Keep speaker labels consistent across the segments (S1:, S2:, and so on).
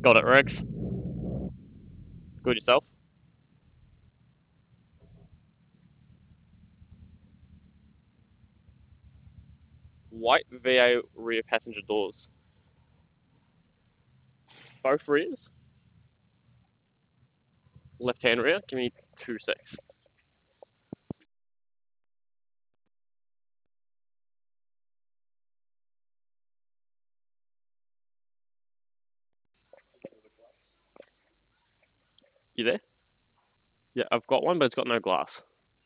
S1: Got it, Rex. Good yourself. White VA rear passenger doors. Both rears. Left hand rear. Give me 2 secs. You there? Yeah, I've got one, but it's got no glass.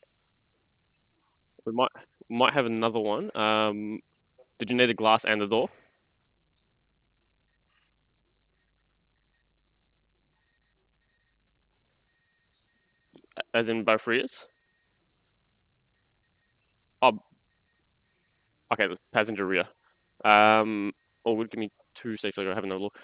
S1: We might have another one. Did you need the glass and the door? As in both rears? Oh, okay, the passenger rear. Or would give me 2 seconds. I'll have another look.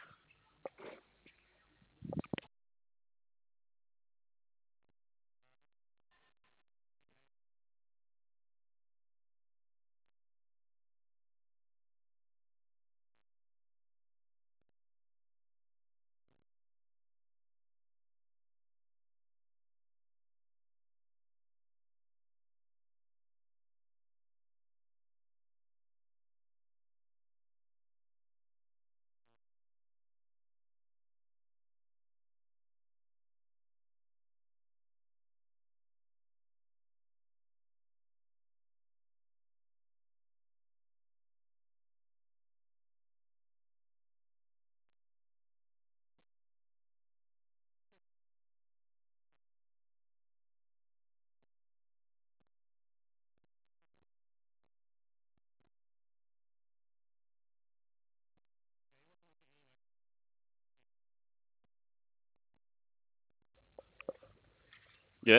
S1: Yeah.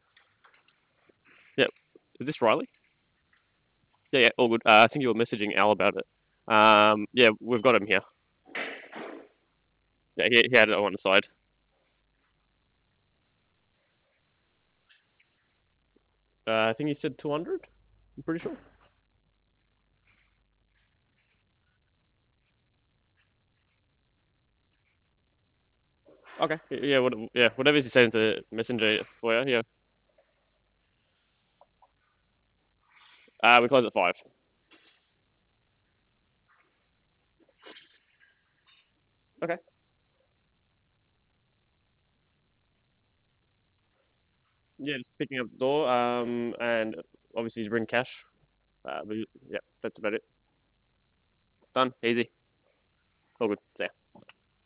S1: Yeah. Is this Riley? Yeah, yeah, all good. I think you were messaging Al about it. Yeah, we've got him here. Yeah, he had it on the side. I think he said 200. I'm pretty sure. Okay. Yeah. Yeah. Whatever he said into Messenger for you. Yeah. We close at 5. Okay. Yeah, just picking up the door. And obviously to bring cash. But yeah, that's about it. Done. Easy. All good. See ya.